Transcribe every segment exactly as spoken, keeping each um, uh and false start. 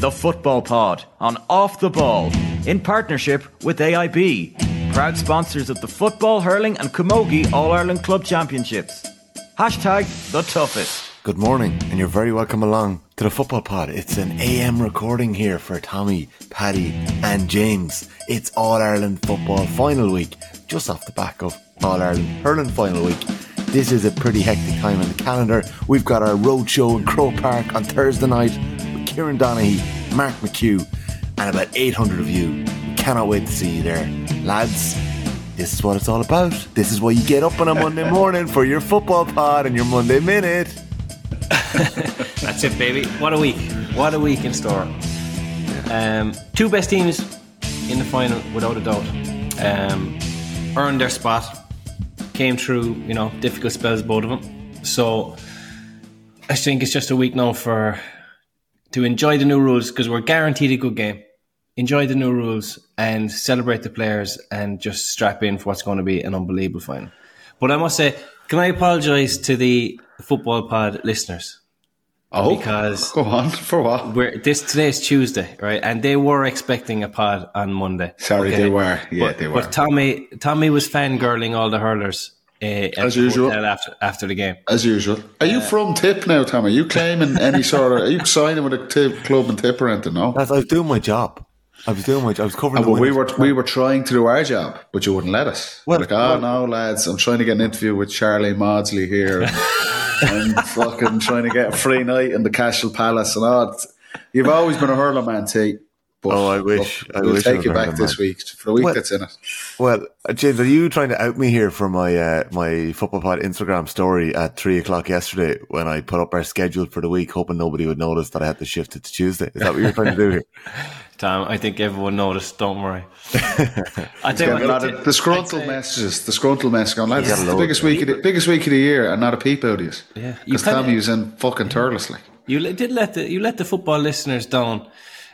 The Football Pod on Off the Ball, in partnership with A I B, proud sponsors of the Football, Hurling and Camogie All-Ireland Club Championships. Hashtag the toughest. Good morning, and you're very welcome along to the Football Pod. It's an A M recording here for Tommy, Paddy and James. It's All-Ireland Football Final Week, just off the back of All-Ireland Hurling Final Week. This is a pretty hectic time in the calendar. We've got our roadshow in Croke Park on Thursday night with Kieran Donaghy, Mark McHugh, and about eight hundred of you. We cannot wait to see you there. Lads, this is what it's all about. This is why you get up on a Monday morning for your Football Pod and your Monday Minute. That's it, baby. What a week. What a week in store. Um, two best teams in the final, without a doubt. Um, earned their spot. Came through, you know, difficult spells, both of them. So I think it's just a week now for to enjoy the new rules, because we're guaranteed a good game. Enjoy the new rules and celebrate the players and just strap in for what's going to be an unbelievable final. But I must say, can I apologise to the Football Pod listeners? Oh, because go on. For what? We're, this today's Tuesday, right? And they were expecting a pod on Monday. Sorry, okay? they were. Yeah, but, they were. But Tommy, Tommy was fangirling all the hurlers uh, as usual after after the game. As usual. Are you uh, from Tip now, Tommy? Are you claiming any sort of? Are you signing with a tip club and Tip or anything? No. That's, I was doing my job. I was doing my job. I was covering. Oh, well, we were we were trying to do our job, but you wouldn't let us. Well, like, oh well, no, lads, I'm trying to get an interview with Charlie Maudsley here. And fucking trying to get a free night in the Cashel Palace and all. You've always been a hurler man, T. But oh, I wish. Look, I we'll wish take I you back this man. week for the week well, that's in it. Well, James, are you trying to out me here for my uh, my Football Pod Instagram story at three o'clock yesterday when I put up our schedule for the week, hoping nobody would notice that I had to shift it to Tuesday? Is that what you're trying to do here? Tom, I think everyone noticed. Don't worry. I tell you what, the, the scruntal messages, the scruntal messages. Going, lads, it's the biggest week, of the, biggest week of the year, and not a peep out of you. Yeah, because Tommy was in fucking turles, like. You did let the you let the football listeners down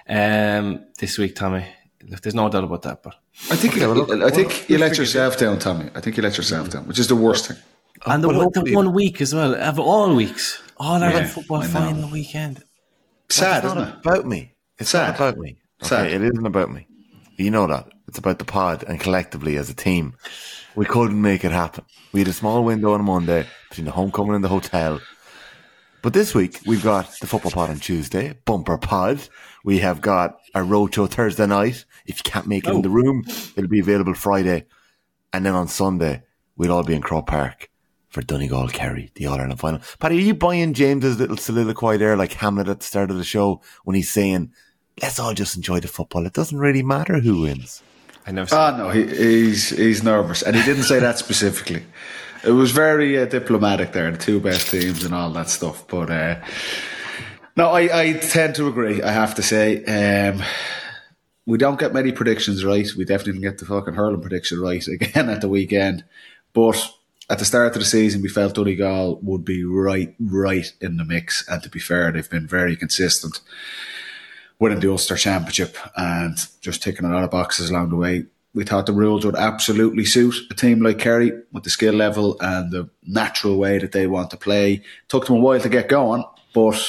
um, this week, Tommy. There's no doubt about that. But I think okay, well, look, I think you let yourself down, Tommy. I think you let yourself down, which is the worst thing. And the, well, the one week as well, of all weeks, all Ireland yeah, football final weekend. Sad, isn't it? It's about me. It's sad. not about me. Okay, it isn't about me. You know that. It's about the pod and collectively as a team. We couldn't make it happen. We had a small window on Monday between the homecoming and the hotel. But this week, we've got the Football Pod on Tuesday, Bumper Pod. We have got our roadshow Thursday night. If you can't make it oh. in the room, it'll be available Friday. And then on Sunday, we'll all be in Croke Park for Donegal Kerry, the All-Ireland final. Paddy, are you buying James's little soliloquy there, like Hamlet at the start of the show, when he's saying, let's all just enjoy the football. It doesn't really matter who wins. I never said Ah, no, he, he's he's nervous. And he didn't say that specifically. It was very uh, diplomatic there, the two best teams and all that stuff. But uh, no, I, I tend to agree, I have to say. Um, we don't get many predictions right. We definitely didn't get the fucking hurling prediction right again at the weekend. But at the start of the season, we felt Donegal would be right, right in the mix. And to be fair, they've been very consistent, winning the Ulster Championship and just ticking a lot of boxes along the way. We thought the rules would absolutely suit a team like Kerry with the skill level and the natural way that they want to play. Took them a while to get going, but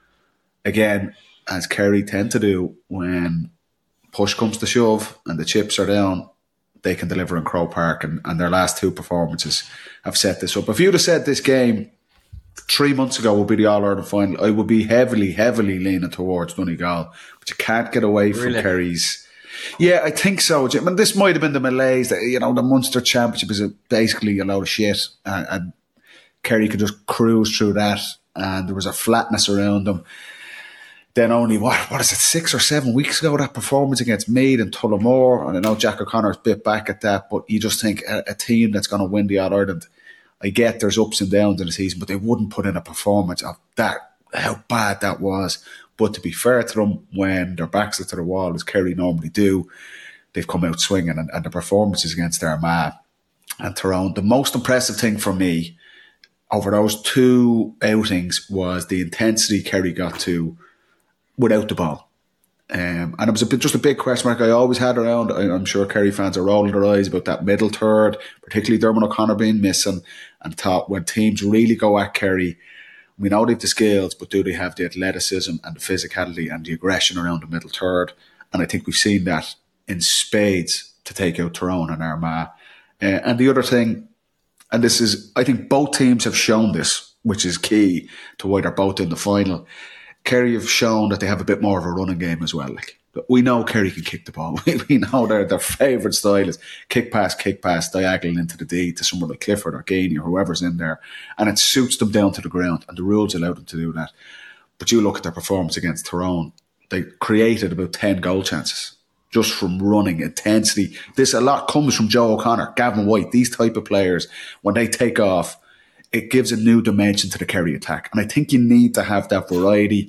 again, as Kerry tend to do, when push comes to shove and the chips are down, they can deliver in Croke Park, and, and their last two performances have set this up. If you'd have said this game three months ago would be the All-Ireland final, I would be heavily, heavily leaning towards Donegal. But you can't get away from really? Kerry's. Yeah, I think so. I mean, this might have been the malaise that, you know, the Munster Championship is basically a load of shit, and, and Kerry could just cruise through that, and there was a flatness around them. Then only, what, what is it, six or seven weeks ago, that performance against Meath and Tullamore, and I know Jack O'Connor's bit back at that, but you just think a, a team that's going to win the All-Ireland, I get there's ups and downs in the season, but they wouldn't put in a performance of that, how bad that was. But to be fair to them, when their backs are to the wall, as Kerry normally do, they've come out swinging, and, and the performances against Armagh and Tyrone. The most impressive thing for me over those two outings was the intensity Kerry got to without the ball. Um, and it was a bit, just a big question mark I always had around. I'm sure Kerry fans are rolling their eyes about that middle third, particularly Dermot O'Connor being missing, and thought when teams really go at Kerry, We know they've the skills, but do they have the athleticism and the physicality and the aggression around the middle third? And I think we've seen that in spades to take out Tyrone and Armagh. Uh, and the other thing, and this is, I think both teams have shown this, which is key to why they're both in the final. Kerry have shown that they have a bit more of a running game as well. Like, we know Kerry can kick the ball. We know their their favourite style is kick pass, kick pass, diagonal into the D to someone like Clifford or Gainey or whoever's in there. And it suits them down to the ground, and the rules allow them to do that. But you look at their performance against Tyrone, they created about ten goal chances just from running, intensity. This a lot comes from Joe O'Connor, Gavin White, these type of players. When they take off, it gives a new dimension to the Kerry attack. And I think you need to have that variety.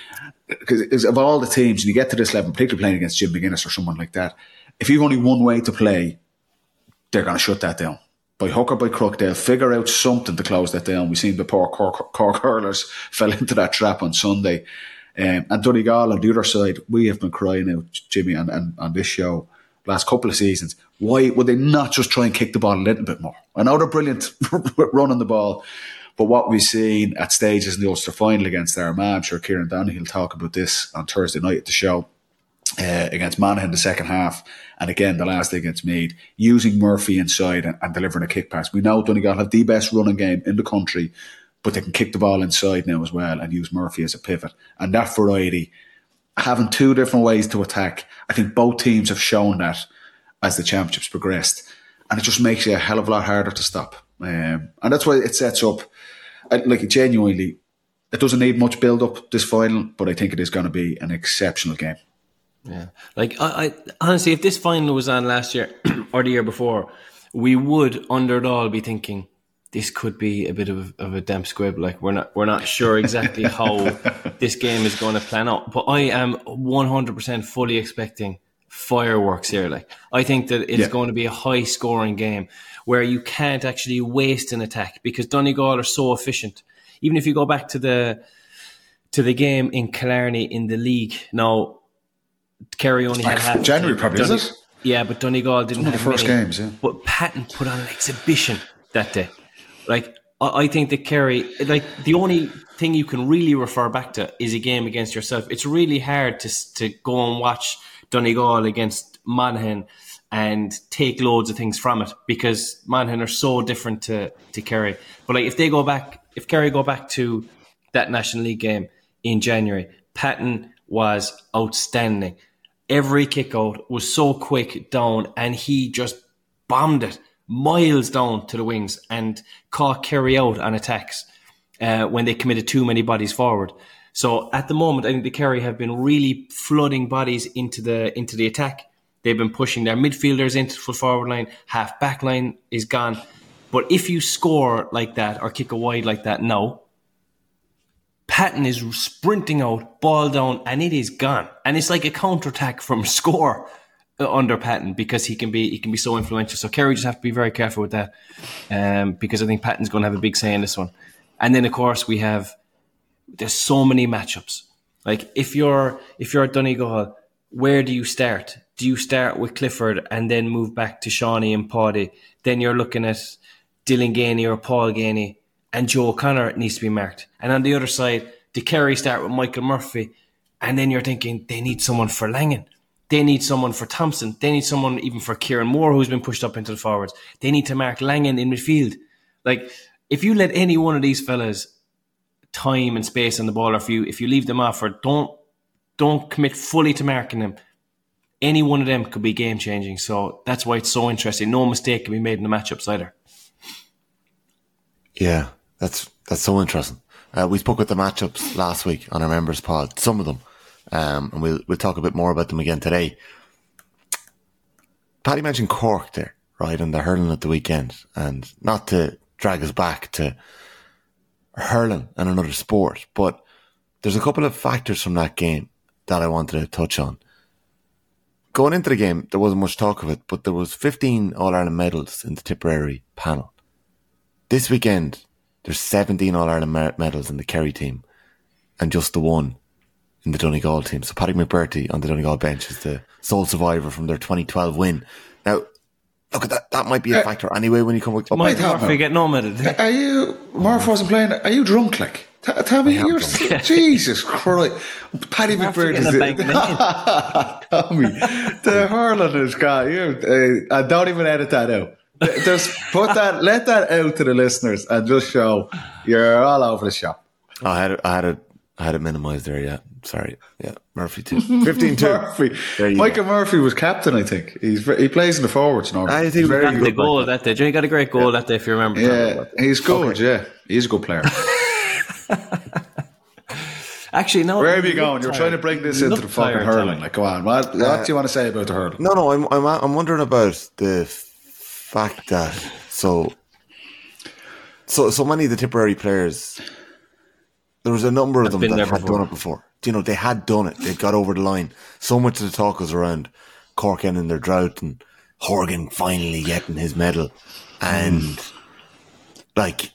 Because of all the teams, and you get to this level, particularly playing against Jim McGuinness or someone like that, if you've only one way to play, they're going to shut that down. By hook or by crook, they'll figure out something to close that down. We've seen the poor Cork, Cork hurlers fell into that trap on Sunday. Um, and Donegal on the other side, we have been crying out, Jimmy, and, and on this show, last couple of seasons, why would they not just try and kick the ball a little bit more? I know they're brilliant running the ball, but what we've seen at stages in the Ulster final against Armagh, I'm sure Kieran Downey will talk about this on Thursday night at the show, uh, against Monaghan in the second half, and again the last day against Meath, using Murphy inside and, and delivering a kick pass. We know Donegal have the best running game in the country, but they can kick the ball inside now as well and use Murphy as a pivot. And that variety, having two different ways to attack, I think both teams have shown that as the championships progressed. And it just makes it a hell of a lot harder to stop. Um, and that's why it sets up, like genuinely, it doesn't need much build-up, this final, but I think it is going to be an exceptional game. Yeah. Like, I, I honestly, if this final was on last year or the year before, we would, under it all, be thinking, this could be a bit of, of a damp squib. Like, we're not we're not sure exactly how this game is going to plan out. But I am one hundred percent fully expecting fireworks here. Like, I think that it's yeah. going to be a high scoring game where you can't actually waste an attack because Donegal are so efficient. Even if you go back to the to the game in Killarney in the league, now Kerry only had half January probably, Done- is it? Yeah, but Donegal didn't have the first many. games. Yeah. But Patton put on an exhibition that day. Like, I think that Kerry, like, the only thing you can really refer back to is a game against yourself. It's really hard to to go and watch Donegal against Monaghan and take loads of things from it because Monaghan are so different to, to Kerry. But like, if they go back, if Kerry go back to that National League game in January, Patton was outstanding. Every kick out was so quick down and he just bombed it miles down to the wings and caught Kerry out on attacks uh, when they committed too many bodies forward. So at the moment, I think the Kerry have been really flooding bodies into the into the attack. They've been pushing their midfielders into the full forward line. Half back line is gone. But if you score like that or kick a wide like that now, Patton is sprinting out, ball down, and it is gone. And it's like a counter-attack from score under Patton because he can be he can be so influential. So Kerry just have to be very careful with that um, because I think Patton's going to have a big say in this one. And then of course we have there's so many matchups. Like if you're if you're at Donegal, where do you start? Do you start with Clifford and then move back to Shawnee and Paddy? Then you're looking at Dylan Gainey or Paul Gainey and Joe O'Connor needs to be marked. And on the other side, do Kerry start with Michael Murphy? And then you're thinking they need someone for Langan. They need someone for Thompson. They need someone even for Kieran Moore, who's been pushed up into the forwards. They need to mark Langan in midfield. Like, if you let any one of these fellas time and space on the ball, or if you if you leave them off, or don't don't commit fully to marking them, any one of them could be game changing. So that's why it's so interesting. No mistake can be made in the matchups either. Yeah, that's that's so interesting. Uh, we spoke with the matchups last week on our members pod, some of them. Um, and we'll we'll talk a bit more about them again today. Paddy mentioned Cork there, right, and the hurling at the weekend, and not to drag us back to hurling and another sport, but there's a couple of factors from that game that I wanted to touch on. Going into the game, there wasn't much talk of it, but there was fifteen All-Ireland medals in the Tipperary panel. This weekend, there's seventeen All-Ireland medals in the Kerry team, and just the one in the Donegal team. So Paddy McBurty on the Donegal bench is the sole survivor from their twenty twelve win. Now, look at that. That might be a factor anyway when you come up. Might Murphy get no medal. Are you, Murph wasn't playing, are you drunk like? T- Tommy, you're Jesus Christ. Paddy McBurn is it. Tommy, the hurling is gone. You, uh, don't even edit that out. Just put that, let that out to the listeners and just show you're all over the shop. Oh, I had it, I had it, I had it minimised there. Yeah, sorry. Yeah, Murphy too. Fifteen two. Murphy. Michael go. Murphy was captain. I think he's he plays in the forwards normally. I think he got the goal like that. that day. He got a great goal yeah. that day. If you remember. Yeah, he's good. Okay. Yeah, he's a good player. Actually, no. Where are you going? You're trying to bring this into the fucking hurling. Like, go on. What, what uh, do you want to say about the hurling? No, no. I'm, I'm, I'm wondering about the fact that so, so, so many of the Tipperary players. There was a number of I've them that had before. done it before. You know, they had done it. They got over the line. So much of the talk was around Cork ending their drought and Horgan finally getting his medal, and mm. like,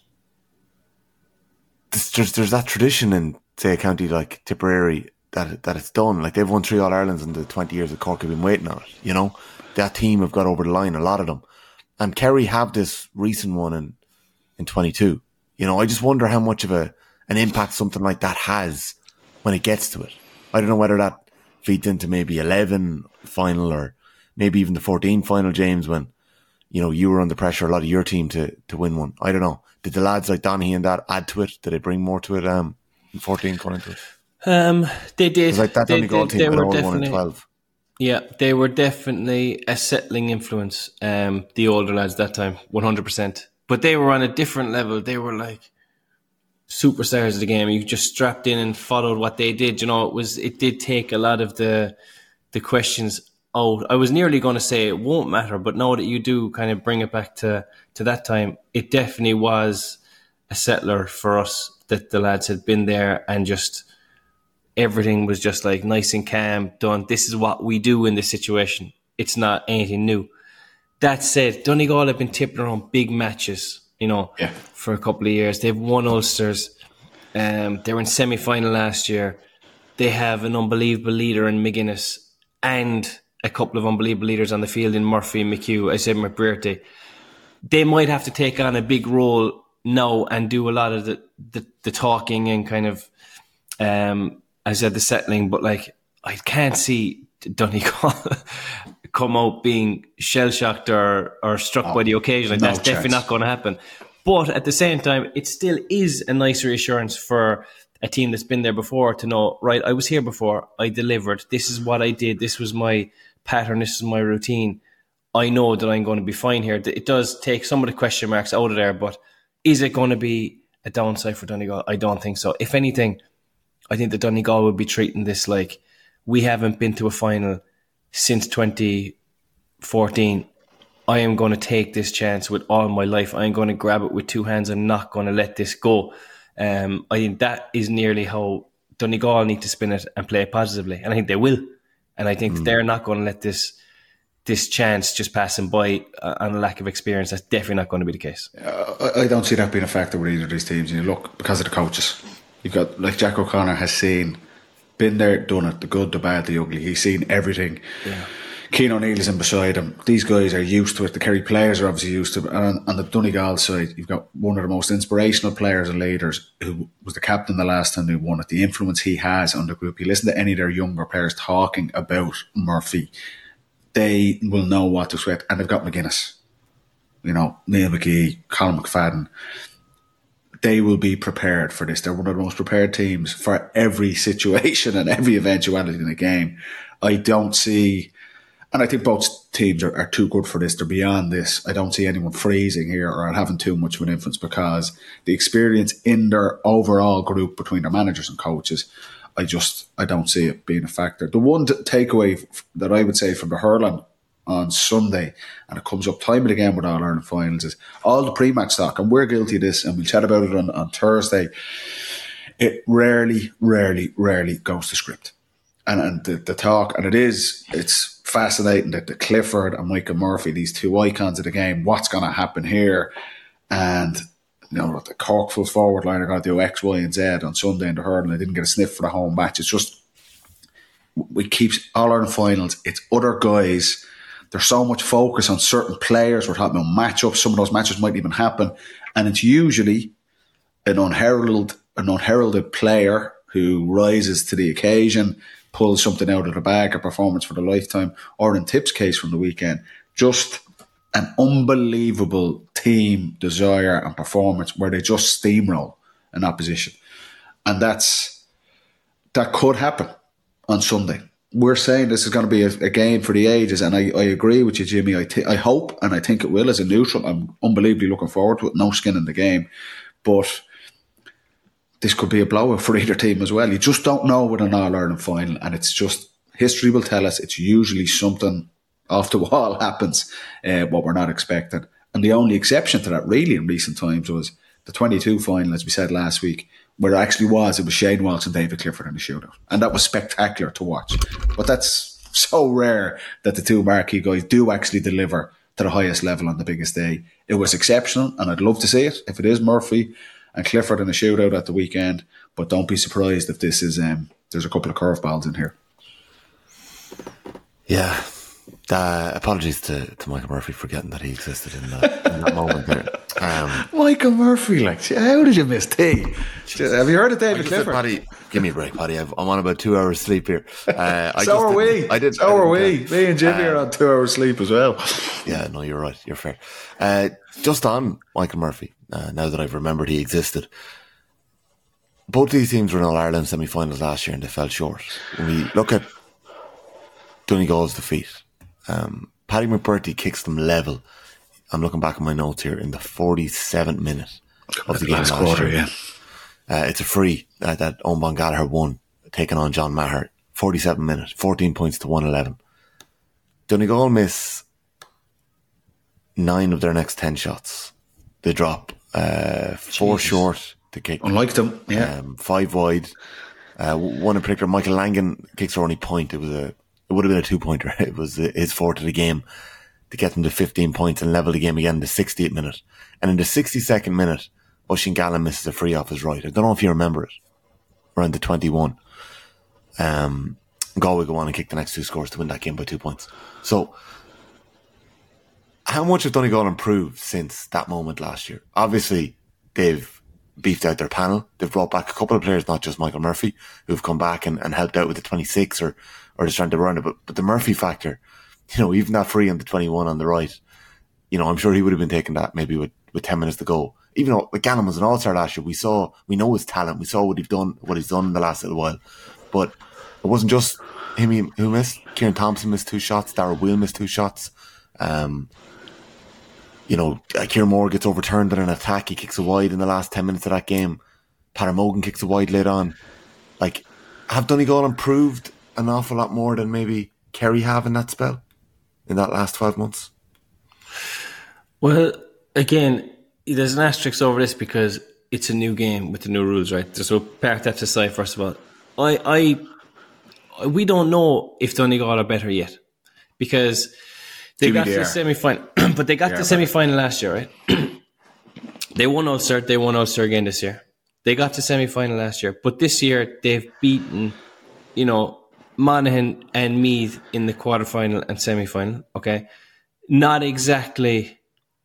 there's there's that tradition in, say, a county like Tipperary that that it's done. Like, they've won three All Irelands in the twenty years that Cork have been waiting on it. You know, that team have got over the line, a lot of them, and Kerry have this recent one in in twenty-two. You know, I just wonder how much of a an impact something like that has when it gets to it. I don't know whether that feeds into maybe eleven final or maybe even the fourteen final, James, when, you know, you were under pressure, a lot of your team to, to win one. I don't know. Did the lads like Donaghy and that add to it? Did they bring more to it um, in fourteen going into it? Um, they did. Like that Donegal team, they were definitely one in twelve. Yeah, they were definitely a settling influence, um, the older lads that time, one hundred percent. But they were on a different level. They were like superstars of the game. You just strapped in and followed what they did. You know, it was it did take a lot of the the questions out. I was nearly going to say it won't matter, but now that you do kind of bring it back to, to that time, it definitely was a settler for us that the lads had been there and just everything was just like nice and calm, done. This is what we do in this situation. It's not anything new. That said, Donegal have been tipping around big matches, you know, yeah. for a couple of years. They've won Ulsters. Um, they were in semi-final last year. They have an unbelievable leader in McGuinness and a couple of unbelievable leaders on the field in Murphy and McHugh. I said McBrearty. They might have to take on a big role now and do a lot of the, the, the talking and kind of, um, I said the settling, but like, I can't see Donegal come out being shell-shocked or, or struck oh, by the occasion. Like, no that's chance. Definitely not going to happen. But at the same time, it still is a nice reassurance for a team that's been there before to know, right, I was here before, I delivered, this is what I did, this was my pattern, this is my routine. I know that I'm going to be fine here. It does take some of the question marks out of there, but is it going to be a downside for Donegal? I don't think so. If anything, I think that Donegal would be treating this like we haven't been to a final since twenty fourteen. I am going to take this chance with all my life. I am going to grab it with two hands. I'm not going to let this go. Um, I think that is nearly how Donegal need to spin it and play it positively. And I think they will. And I think mm. they're not going to let this this chance just pass them by uh, on a lack of experience. That's definitely not going to be the case. Uh, I don't see that being a factor with either of these teams. You look, because of the coaches. You've got, like, Jack O'Connor has seen, been there, done it, the good, the bad, the ugly. He's seen everything. Yeah. Cian O'Neill is in beside him. These guys are used to it. The Kerry players are obviously used to it. And on, on the Donegal side, you've got one of the most inspirational players and leaders who was the captain the last time they won it. The influence he has on the group. You listen to any of their younger players talking about Murphy, they will know what to expect. And they've got McGuinness, you know, Neil McGee, Colin McFadden. They will be prepared for this. They're one of the most prepared teams for every situation and every eventuality in the game. I don't see, and I think both teams are, are too good for this. They're beyond this. I don't see anyone freezing here or having too much of an influence because the experience in their overall group between their managers and coaches, I just, I don't see it being a factor. The one t- takeaway that I would say from the hurling on Sunday, and it comes up time and again with All Ireland finals, is all the pre-match stock, and we're guilty of this, and we'll chat about it on, on Thursday. It rarely, rarely, rarely goes to script. And and the, the talk, and it is, it's fascinating that the Clifford and Michael Murphy, these two icons of the game, what's going to happen here? And, you know, the Cork full forward line are going to do X, Y, and Z on Sunday in the hurling. They didn't get a sniff for the home match. It's just, we keep All Ireland finals, it's other guys. There's so much focus on certain players. We're talking about matchups. Some of those matches might even happen. And it's usually an unheralded an unheralded player who rises to the occasion, pulls something out of the bag, a performance for the lifetime, or in Tip's case from the weekend, just an unbelievable team desire and performance where they just steamroll an opposition. And that's that could happen on Sunday. We're saying this is going to be a, a game for the ages, and I, I agree with you, Jimmy. I, th- I hope, and I think it will, as a neutral. I'm unbelievably looking forward to it. No skin in the game. But this could be a blowout for either team as well. You just don't know with an All-Ireland final, and it's just, history will tell us it's usually something off the wall happens, uh, what we're not expecting. And the only exception to that really in recent times was the twenty-two final, as we said last week, where it actually was, it was Shane Walsh and David Clifford in the shootout. And that was spectacular to watch. But that's so rare that the two marquee guys do actually deliver to the highest level on the biggest day. It was exceptional, and I'd love to see it if it is Murphy and Clifford in a shootout at the weekend. But don't be surprised if this is, um, there's a couple of curveballs in here. Yeah. Uh, apologies to, to Michael Murphy for forgetting that he existed in that, in that moment there. Um, Michael Murphy, like, how did you miss T? Have you heard of David Clifford? Paddy, give me a break, Paddy. I've, I'm on about two hours sleep here. Uh, I so are we. I did. So I are we. Uh, Me and Jimmy uh, are on two hours sleep as well. Yeah, no, you're right. You're fair. Uh, just on Michael Murphy, uh, now that I've remembered he existed, both these teams were in All-Ireland semi-finals last year and they fell short. When we look at Donegal's defeat, Um, Paddy McBurty kicks them level. I'm looking back at my notes here in the forty-seventh minute of the game last quarter, year. Yeah. Uh, it's a free uh, that Owen Gallagher won, taking on John Maher. forty-seven minutes, fourteen points to one eleven. Donegal miss nine of their next ten shots. They drop uh, four Jesus. short to kick. Unlike them, yeah. Um, five wide. Uh, one in particular, Michael Langan kicks her only point. It was a It would have been a two-pointer. It was his fourth of the game to get them to fifteen points and level the game again in the sixtieth minute. And in the sixty-second minute, Oisín Gallen misses a free off his right. I don't know if you remember it. Around the twenty-one. Um, Galway go on and kick the next two scores to win that game by two points. So, how much have Donegal improved since that moment last year? Obviously, they've beefed out their panel. They've brought back a couple of players, not just Michael Murphy, who've come back and, and helped out with the twenty-six or or just trying to run it. But, but the Murphy factor, you know, even that free on the twenty-one on the right, you know, I'm sure he would have been taking that maybe with, with ten minutes to go. Even though like Gannon was an all-star last year, we saw, we know his talent. We saw what he's done, what he's done in the last little while. But it wasn't just him who missed. Kieran Thompson missed two shots. Darragh Wheel missed two shots. Um, you know, Kieran Moore gets overturned on an attack. He kicks a wide in the last ten minutes of that game. Paddy Mogan kicks a wide late on. Like, have Donegal improved an awful lot more than maybe Kerry have in that spell, in that last twelve months? Well, again, there's an asterisk over this because it's a new game with the new rules, right? So park that aside first of all. I, I, we don't know if Donegal are better yet because they got to the semi-final, but they got to the semi-final last year, right? They won Ulster, they won Ulster again this year. They got to semi-final last year, but this year they've beaten, you know, Monaghan and Meath in the quarterfinal and semi-final, okay? Not exactly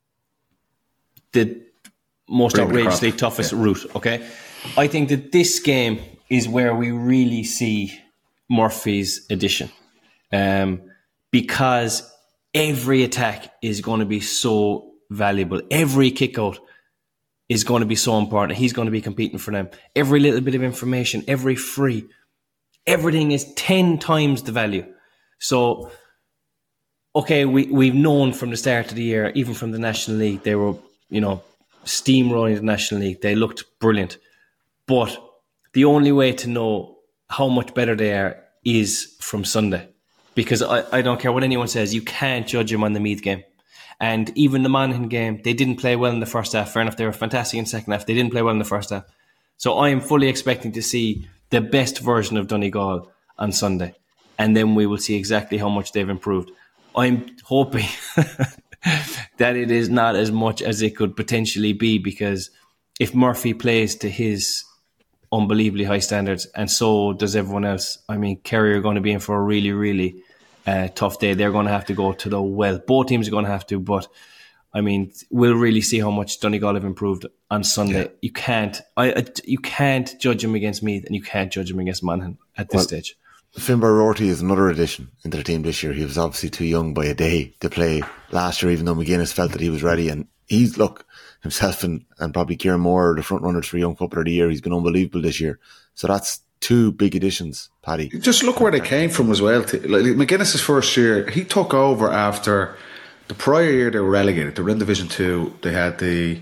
the most Bring outrageously toughest yeah. route, okay? I think that this game is where we really see Murphy's addition um, because every attack is going to be so valuable. Every kick-out is going to be so important. He's going to be competing for them. Every little bit of information, every free, everything is ten times the value. So, okay, we, we've known from the start of the year, even from the National League, they were, you know, steamrolling the National League. They looked brilliant. But the only way to know how much better they are is from Sunday. Because I, I don't care what anyone says, you can't judge them on the Meath game. And even the Monaghan game, they didn't play well in the first half. Fair enough, they were fantastic in the second half. They didn't play well in the first half. So I am fully expecting to see the best version of Donegal on Sunday. And then we will see exactly how much they've improved. I'm hoping that it is not as much as it could potentially be, because if Murphy plays to his unbelievably high standards, and so does everyone else, I mean, Kerry are going to be in for a really, really uh, tough day. They're going to have to go to the well. Both teams are going to have to, but I mean, we'll really see how much Donegal have improved on Sunday. Yeah. You can't, I, I, you can't judge him against Meath, and you can't judge him against Monaghan at this well, stage. Finbar Rorty is another addition into the team this year. He was obviously too young by a day to play last year, even though McGuinness felt that he was ready. And he's, look, himself and, and probably Kieran Moore, the front runners for Young Footballer of the Year. He's been unbelievable this year. So that's two big additions, Paddy. Just look where they came from as well. Like McGuinness's first year, he took over after the prior year they were relegated. They were in Division Two. They had the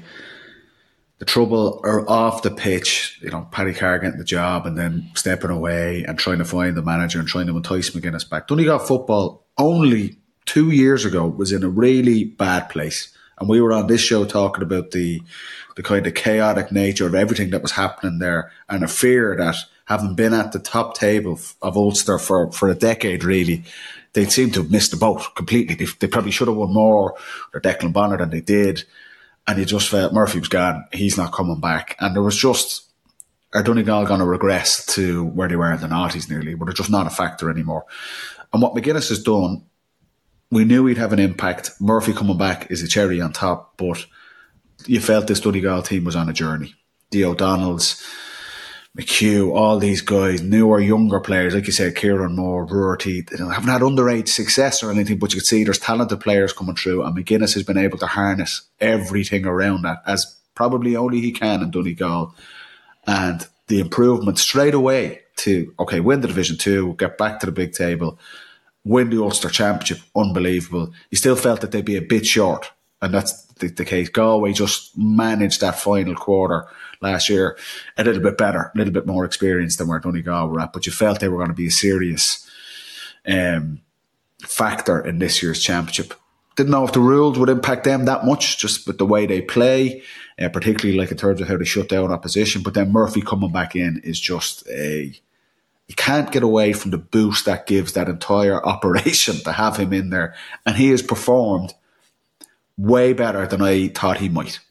the trouble or off the pitch, you know, Paddy Carr getting the job and then stepping away and trying to find the manager and trying to entice McGuinness back. Donegal football only two years ago was in a really bad place. And we were on this show talking about the the kind of chaotic nature of everything that was happening there, and a fear that, having been at the top table of Ulster for, for a decade, really, they seem to have missed the boat completely. They, they probably should have won more, or Declan Bonner, than they did. And you just felt Murphy was gone. He's not coming back. And there was just, are Donegal going to regress to where they were in the noughties nearly, where they're just not a factor anymore. And what McGuinness has done, we knew he'd have an impact. Murphy coming back is a cherry on top, but you felt this Donegal team was on a journey. The O'Donnells, McHugh, all these guys, newer, younger players, like you said, Kieran Moore, Rorty, they haven't had underage success or anything, but you can see there's talented players coming through, and McGuinness has been able to harness everything around that, as probably only he can in Donegal. And the improvement straight away to, okay, win the Division Two, get back to the big table, win the Ulster Championship, unbelievable. You still felt that they'd be a bit short, and that's the, the case. Galway just managed that final quarter last year a little bit better, a little bit more experienced than where Donegal were at, but you felt they were going to be a serious um, factor in this year's championship. Didn't know if the rules would impact them that much, just with the way they play, uh, particularly like in terms of how they shut down opposition. But then Murphy coming back in is just a... You can't get away from the boost that gives that entire operation to have him in there. And he has performed way better than I thought he might.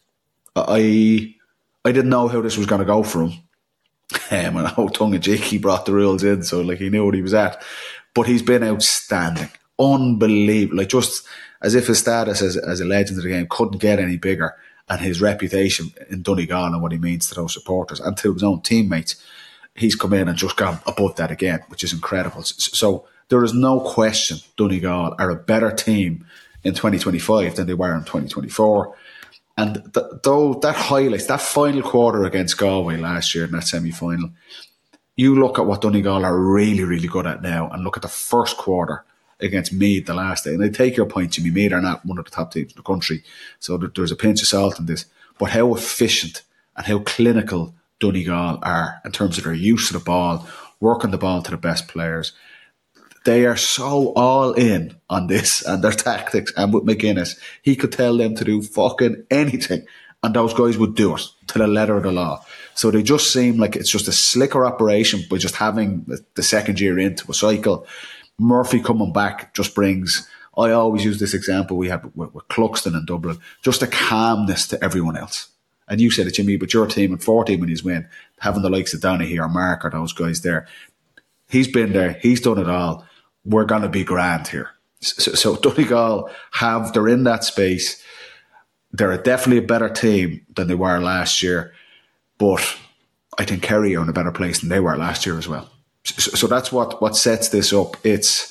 I... I didn't know how this was going to go for him. Um, and how tongue-in-cheek he brought the rules in, so like he knew what he was at. But he's been outstanding. Unbelievable. Like just as if his status as, as a legend of the game couldn't get any bigger, and his reputation in Donegal and what he means to those supporters and to his own teammates, he's come in and just gone above that again, which is incredible. So there is no question Donegal are a better team in twenty twenty-five than they were in twenty twenty-four. And th- though that highlights that final quarter against Galway last year in that semi-final, you look at what Donegal are really, really good at now, and look at the first quarter against Meath the last day. And I take your point, Jimmy. Meath are not one of the top teams in the country, so there's a pinch of salt in this. But how efficient and how clinical Donegal are in terms of their use of the ball, working the ball to the best players. They are so all in on this and their tactics. And with McGuinness, he could tell them to do fucking anything, and those guys would do it to the letter of the law. So they just seem like it's just a slicker operation by just having the, the second year into a cycle. Murphy coming back just brings, I always use this example we had with, with Cluxton in Dublin, just a calmness to everyone else. And you said it, Jimmy, but your team in fourteen when he's win, having the likes of Donaghy or Mark or those guys there, he's been there, he's done it all. We're going to be grand here. So, so Donegal have, they're in that space. They're definitely a better team than they were last year. But I think Kerry are in a better place than they were last year as well. So, so that's what, what sets this up. It's,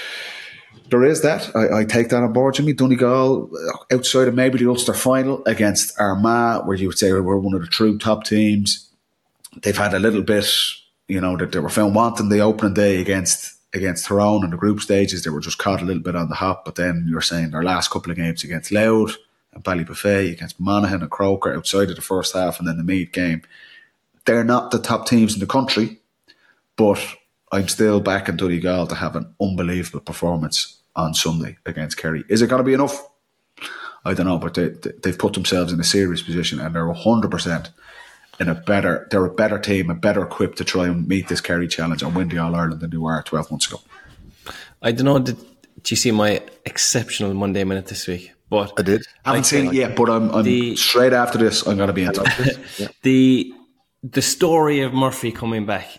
there is that. I, I take that on board, Jimmy. Donegal, outside of maybe the Ulster final against Armagh, where you would say we're one of the true top teams. They've had a little bit, you know, that they were found wanting the opening day against against Tyrone in the group stages. They were just caught a little bit on the hop, but then you're saying their last couple of games against Louth and Ballybuffet, against Monaghan and Croker outside of the first half, and then the Meath game. They're not the top teams in the country, but I'm still backing Donegal to have an unbelievable performance on Sunday against Kerry. Is it going to be enough? I don't know, but they, they've put themselves in a serious position, and they're one hundred percent in a better, they're a better team, a better equipped to try and meet this Kerry challenge and win the All-Ireland than they were twelve months ago. I don't know, did, did you see my exceptional Monday Minute this week? But I did. I haven't seen it yet, but I'm, I'm the, straight after this, I'm going to be in touch. Yeah. The, the story of Murphy coming back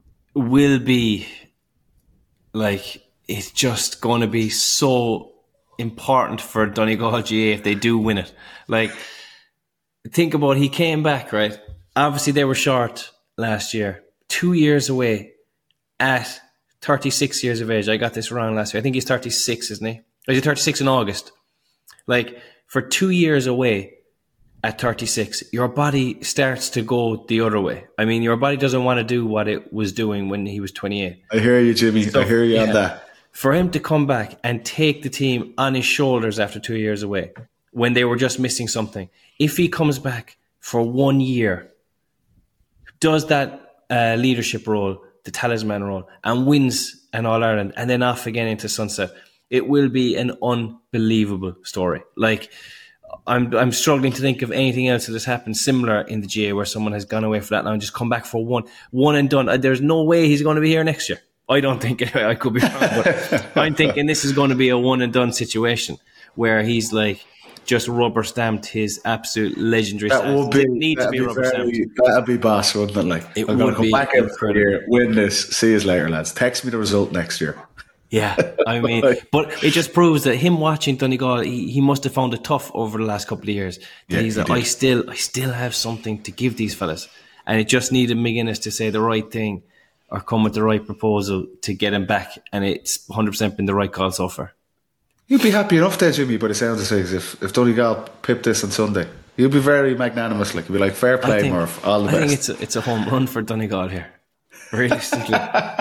will be like, it's just going to be so important for Donegal G A if they do win it. Like, think about, he came back, right? Obviously, they were short last year. Two years away at thirty-six years of age. I got this wrong last year. I think he's thirty-six, isn't he? Or he's thirty-six in August. Like, for two years away at thirty-six, your body starts to go the other way. I mean, your body doesn't want to do what it was doing when he was twenty-eight. I hear you, Jimmy. So, I hear you yeah, on that. For him to come back and take the team on his shoulders after two years away, when they were just missing something, if he comes back for one year, does that uh, leadership role, the talisman role, and wins an All-Ireland, and then off again into sunset, it will be an unbelievable story. Like, I'm I'm struggling to think of anything else that has happened similar in the G A where someone has gone away for that now and just come back for one, one and done. There's no way he's going to be here next year. I don't think, I could be wrong, but I'm thinking this is going to be a one and done situation where he's like just rubber stamped his absolute legendary. That would be, need to be, be rubber stamped. That'd be boss, wouldn't it? Like, it I'm going to come back every year, win this. See you later, lads. Text me the result next year. Yeah, I mean, but it just proves that him watching Donegal, he, he must have found it tough over the last couple of years. That yeah, he's like, I still, I still have something to give these fellas, and it just needed McGuinness to say the right thing or come with the right proposal to get him back, and it's one hundred percent been the right call so far. You'd be happy enough there, Jimmy, by the sounds of things, if, if Donegal pipped this on Sunday. You'd be very magnanimous, like, you'd be like, fair play, think, Murph, all the I best. I think it's a, it's a home run for Donegal here, realistically.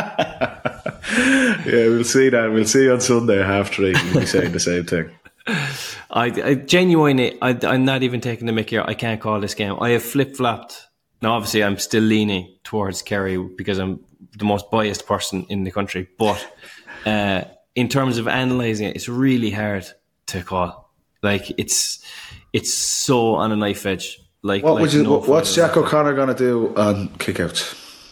Yeah, we'll see that. We'll see on Sunday at half three. We'll be saying the same thing. I, I genuinely, I, I'm not even taking the mick here. I can't call this game. I have flip-flopped. Now, obviously, I'm still leaning towards Kerry because I'm the most biased person in the country. But uh, in terms of analysing it, it's really hard to call. Like, it's it's so on a knife edge. Like, what like would you? no What's Jack O'Connor going to do on kickouts?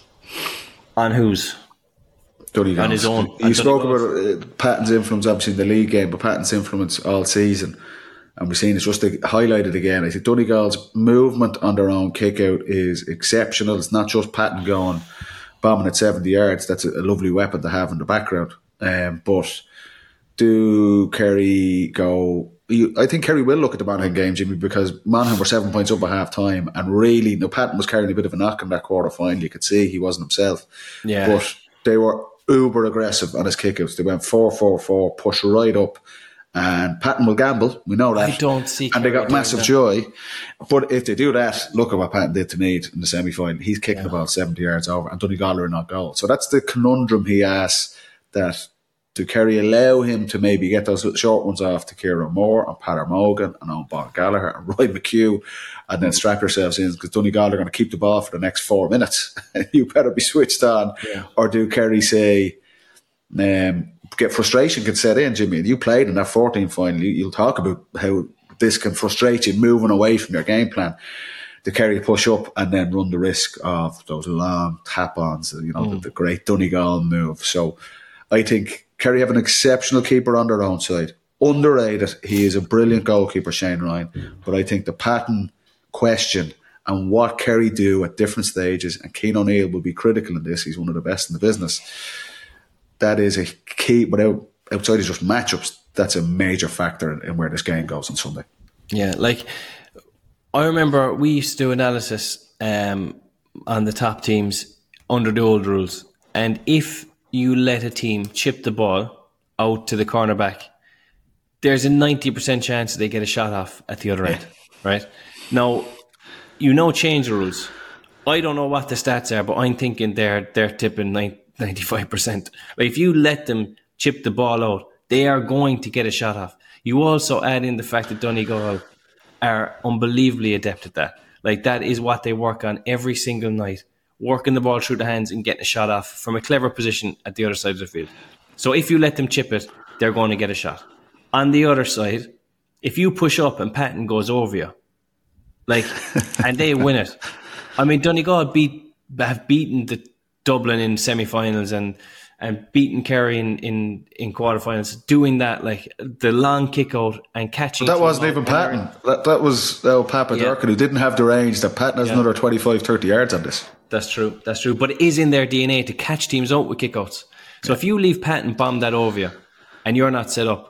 On whose? Donegal. On his own. You spoke about uh, Patton's influence, obviously, in the league game, but Patton's influence all season. And we're seeing it's just highlighted again. I think Donegal's movement on their own kick-out is exceptional. It's not just Patton going, bombing at seventy yards. That's a, a lovely weapon to have in the background. Um, but do Kerry go... You, I think Kerry will look at the Monaghan game, Jimmy, because Monaghan were seven points up at half-time. And really, you know, Patton was carrying a bit of a knock in that quarter-final. You could see he wasn't himself. Yeah. But they were uber aggressive on his kickouts. They went four four four, push right up. And Patton will gamble. We know that. I don't see. And they got massive joy. But if they do that, look at what Patton did to Meath in the semi-final. He's kicking yeah. about seventy yards over, and Donegal are not goal. So that's the conundrum he asks, that do Kerry allow him to maybe get those short ones off to Kieran Moore and Peadar Mogan and on Bon Gallagher and Roy McHugh, and then strap yourselves in, because Donegal are going to keep the ball for the next four minutes. You better be switched on. Yeah. Or do Kerry say... Um, get frustration can set in, Jimmy. You played in that fourteen final. You, you'll talk about how this can frustrate you moving away from your game plan. The Kerry push up and then run the risk of those long tap-ons, you know, mm. the, the great Donegal move. So I think Kerry have an exceptional keeper on their own side. Underrated. He is a brilliant goalkeeper, Shane Ryan. Mm. But I think the Patton question and what Kerry do at different stages, and Cian O'Neill will be critical in this. He's one of the best in the business. That is a key, without outside of just matchups, that's a major factor in, in where this game goes on Sunday. Yeah, like I remember we used to do analysis um, on the top teams under the old rules, and if you let a team chip the ball out to the cornerback, there's a ninety percent chance that they get a shot off at the other end, right? Now, you know, change the rules. I don't know what the stats are, but I'm thinking they're they're tipping nine. ninety-five percent. Like, if you let them chip the ball out, they are going to get a shot off. You also add in the fact that Donegal are unbelievably adept at that. Like, that is what they work on every single night, working the ball through the hands and getting a shot off from a clever position at the other side of the field. So if you let them chip it, they're going to get a shot. On the other side, if you push up and Patton goes over you, like, and they win it. I mean, Donegal beat have beaten the Dublin in semi-finals and and beating Kerry in, in, in quarterfinals, doing that, like the long kick out and catching. But that wasn't even Patton. That, that was uh, Papa yeah. Durkin, who didn't have the range. That Patton has yeah. another twenty-five, thirty yards on this. That's true. That's true. But it is in their D N A to catch teams out with kickouts. So yeah. if you leave Patton bomb that over you and you're not set up,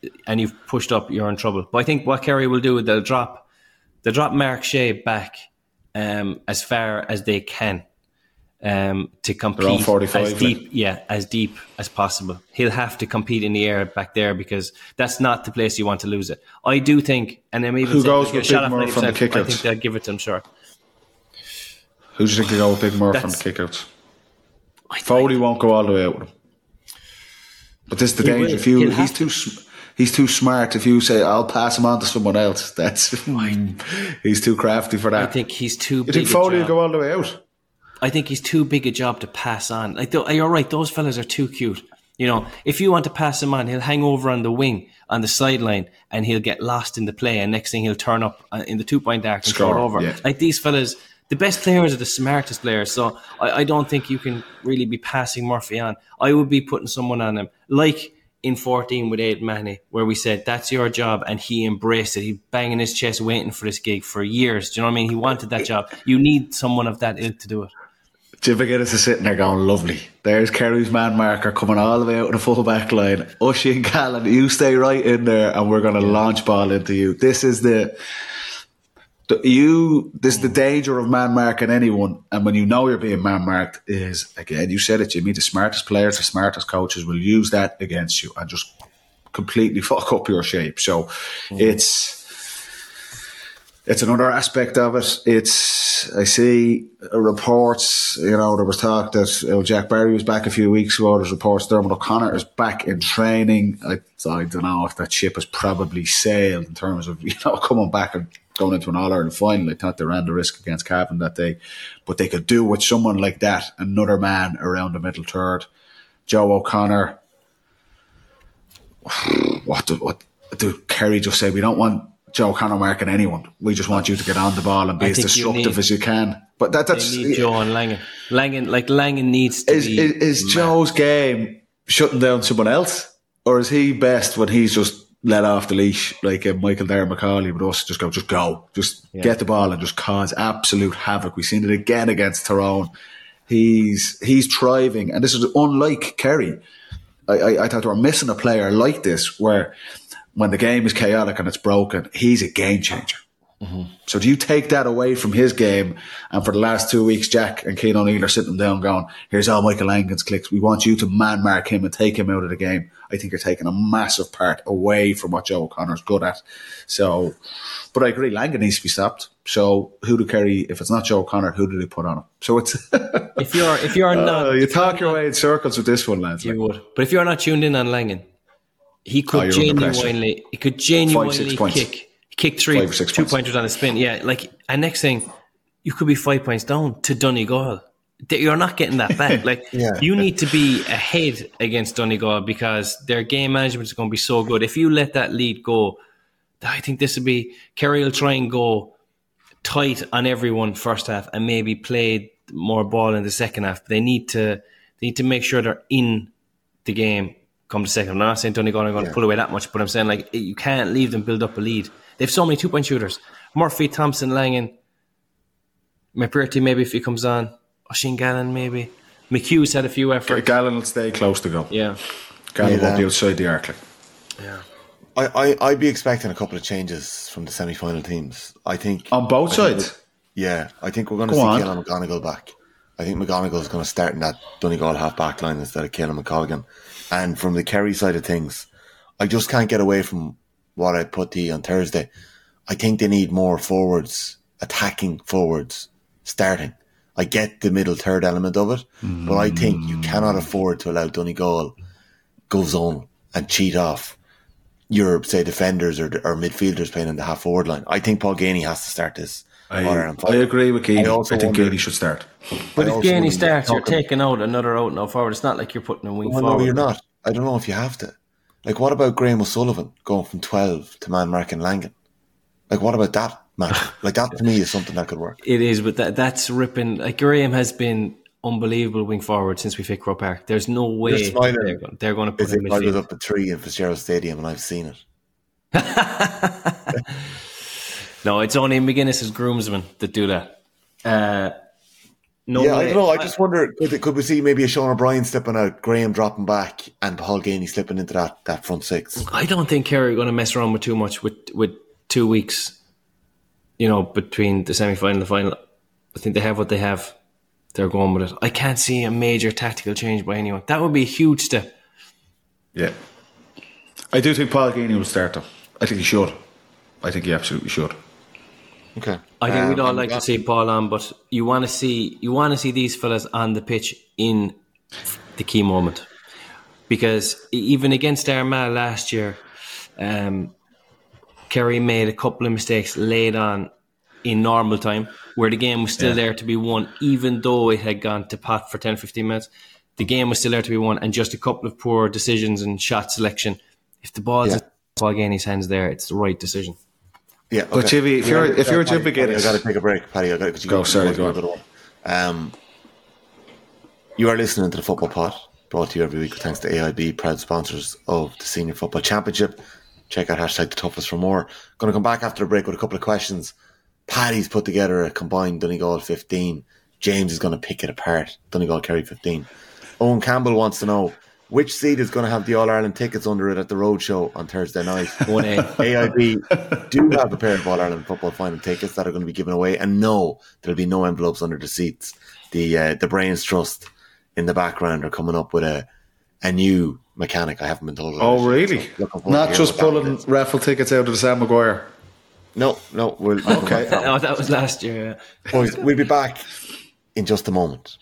and you've pushed up, you're in trouble. But I think what Kerry will do, they'll drop, they'll drop Mark Shea back um, as far as they can. Um, to compete as deep, yeah, as deep as possible. He'll have to compete in the air back there because that's not the place you want to lose it. I do think, and then even who goes with Big Murph from the kickouts? I think they'll give it to him, sure. Who do you think will go with Big Murph from the kickouts? Foley won't go all the way out with him. But this is the he danger. Will. If you, he's too, he's too smart. If you say I'll pass him on to someone else, that's he's too crafty for that. I think he's too. You big think Foley will go all the way out? I think he's too big a job to pass on. Like you're right, those fellas are too cute. You know, if you want to pass him on, he'll hang over on the wing, on the sideline, and he'll get lost in the play. And next thing he'll turn up in the two-point arc and Score, throw it over. Yeah. Like these fellas, the best players are the smartest players. So I, I don't think you can really be passing Murphy on. I would be putting someone on him, like in fourteen with Aidan Mahoney, where we said, that's your job, and he embraced it. He banging his chest waiting for this gig for years. Do you know what I mean? He wanted that job. You need someone of that ilk to do it. Jim McGuinness is sitting there going, lovely. There's Kerry's man marker coming all the way out of the full back line. Ushy and Callan, you stay right in there and we're going to yeah. launch ball into you. This is the, the you. This is the danger of man marking anyone. And when you know you're being man marked is, again, you said it, Jimmy, the smartest players, the smartest coaches will use that against you and just completely fuck up your shape. So mm. it's, It's another aspect of it. It's, I see reports, you know, there was talk that you know, Jack Barry was back a few weeks ago. There's reports Dermot O'Connor is back in training. I, I don't know if that ship has probably sailed in terms of, you know, coming back and going into an All-Ireland final. I thought they ran the risk against Cavan that day. But they could do with someone like that, another man around the middle third. Joe O'Connor. What do, what do Kerry just say? We don't want Joe O'Connor marking anyone. We just want you to get on the ball and be as destructive you need, as you can. But that, that's they need Joe and Langan. Langan, like Langan needs to is, be. Is, is Joe's game shutting down someone else, or is he best when he's just let off the leash like uh, Michael Dare McCauley with us? Just go, just go, just yeah. get the ball and just cause absolute havoc. We've seen it again against Tyrone. He's he's thriving, and this is unlike Kerry. I, I, I thought they were missing a player like this where, when the game is chaotic and it's broken, he's a game changer. Mm-hmm. So do you take that away from his game? And for the last two weeks, Jack and Cian O'Neill are sitting down going, here's all Michael Langan's clicks. We want you to man mark him and take him out of the game. I think you're taking a massive part away from what Joe O'Connor's good at. So, but I agree, Langan needs to be stopped. So who do Kerry, if it's not Joe O'Connor, who do they put on him? So it's if you're if you're not uh, you talk your way in circles with this one, lads. You like. would. But if you're not tuned in on Langan, He could oh, genuinely, he could genuinely five, kick, kick three two points. pointers on a spin. Yeah, like, and next thing, you could be five points down to Donegal. You're not getting that back. Like, yeah. you need to be ahead against Donegal because their game management is going to be so good. If you let that lead go, I think this would be Kerry will try and go tight on everyone first half and maybe play more ball in the second half. They need to, they need to make sure they're in the game. Come to second. I'm not saying Donegal are going yeah. to pull away that much, but I'm saying like you can't leave them build up a lead. They have so many two point shooters: Murphy, Thompson, Langan, McPherty maybe if he comes on, Oisín Gallen maybe. McHugh's had a few efforts. Gallen will stay close to go. Yeah, Gallen won't be outside the arc. Yeah, I, I I'd be expecting a couple of changes from the semi final teams. I think on both I sides. Think, yeah, I think we're going to go see on. Cialan McGonigal back. I think McGonigal is going to start in that Donegal half back line instead of Cialan McColgan. And from the Kerry side of things, I just can't get away from what I put to you on Thursday. I think they need more forwards, attacking forwards, starting. I get the middle third element of it, mm. but I think you cannot afford to allow Donegal go zone and cheat off your, say, defenders or, or midfielders playing in the half forward line. I think Paul Geaney has to start this. I, I agree with Geaney. I, also I think Geaney should start. But I if Geaney starts, you're taking out another out now forward. It's not like you're putting a wing well, forward. No, you're not. I don't know if you have to. Like, what about Graham O'Sullivan going from twelve to man marking Langan? Like, what about that match? Like, that to me is something that could work. It is, but that that's ripping. Like, Graham has been unbelievable wing forward since we hit Croke Park. There's no way they're going, they're going to put him in midfield. I was up at three in Fitzgerald Stadium and I've seen it. No, it's only McGuinness's groomsmen that do that. Uh, No yeah, way. I don't know. I just wonder, could, could we see maybe a Sean O'Brien slipping out, Graham dropping back, and Paul Gainey slipping into that, that front six? I don't think Kerry are going to mess around with too much with, with two weeks, you know, between the semi-final and the final. I think they have what they have. They're going with it. I can't see a major tactical change by anyone. That would be a huge step. Yeah. I do think Paul Gainey will start though. I think he should. I think he absolutely should. Okay. I think Um, we'd all and like that- to see Paul on, but you want to see you want to see these fellas on the pitch in the key moment, because even against Armagh last year, um, Kerry made a couple of mistakes late on in normal time, where the game was still Yeah. there to be won, even though it had gone to pot for ten, fifteen minutes. The game was still there to be won, and just a couple of poor decisions and shot selection. If the ball's Yeah. in Paul Gainey's hands there, it's the right decision. Yeah, But okay. Jimmy, if Yeah, you're- if uh, you're Paddy, Jim Paddy, McGuinness- I got to take a break, Paddy. I got to Go, sorry, go on. go on. Um, you are listening to the Football Pod, brought to you every week with thanks to A I B, proud sponsors of the Senior Football Championship. Check out hashtag the toughest for more. Going to come back after the break with a couple of questions. Paddy's put together a combined Donegal fifteen. James is going to pick it apart. Donegal Kerry fifteen. Owen Campbell wants to know which seed is going to have the All-Ireland tickets under it at the Roadshow on Thursday night. one A. A I B do have a pair of All-Ireland football final tickets that are going to be given away, and no, there'll be no envelopes under the seats. The uh, the Brains Trust in the background are coming up with a a new mechanic. I haven't been told. Oh, really? So looking forward to Not hearing just what that pulling is. raffle tickets out of the Sam Maguire. No, no. We'll, Okay. No, that was last year. Yeah. Boys, we'll be back in just a moment.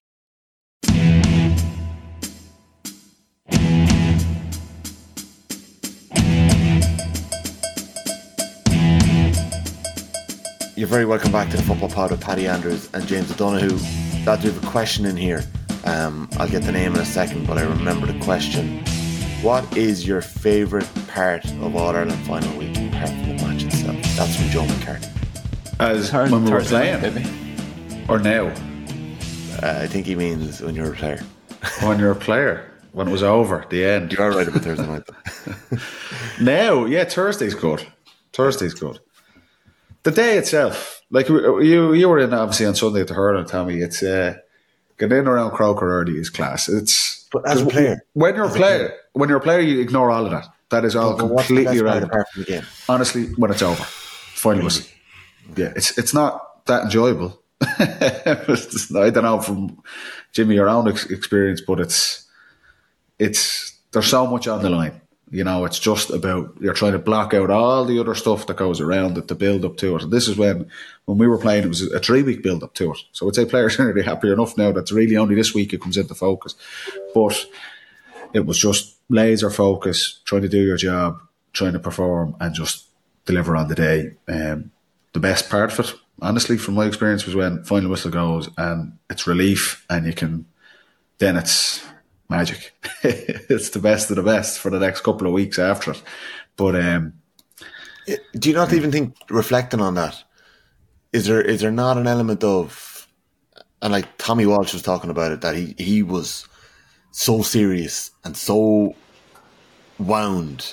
You're very welcome back to the Football Pod with Paddy Andrews and James O'Donoghue. Dad, we have a question in here. Um, I'll get the name in a second, but I remember the question. What is your favourite part of All-Ireland final week apart from the match itself? That's from Joe McCartney. As Third- when we were Thursday night, playing. maybe. Or now. Uh, I think he means when you're a player. When you're a player. When it was over. The end. You are right about Thursday night, though. Now, yeah, Thursday's good. Thursday's good. The day itself, like you, you were in obviously on Sunday at the hurling, Tommy. It's uh, getting in around Croker early is class. It's But as a player, when you're a player, when you're a player, you ignore all of that. That is all But what's the completely best part right. apart from the game? Honestly, when it's over, final whistle. Yeah, it's it's not that enjoyable. It's just- I don't know from Jimmy your own ex- experience, but it's it's there's so much on the line. You know, it's just about you're trying to block out all the other stuff that goes around it, the build up to it. And this is when when we were playing, it was a three week build up to it. So I'd say players are really happy enough now that's really only this week it comes into focus. But it was just laser focus, trying to do your job, trying to perform, and just deliver on the day. Um, the best part of it, honestly, from my experience, was when final whistle goes and it's relief, and you can. Then it's magic. It's the best of the best for the next couple of weeks after it. But um, Do you not even think, reflecting on that, is there is there not an element of, and like Tommy Walsh was talking about it, that he, he was so serious and so wound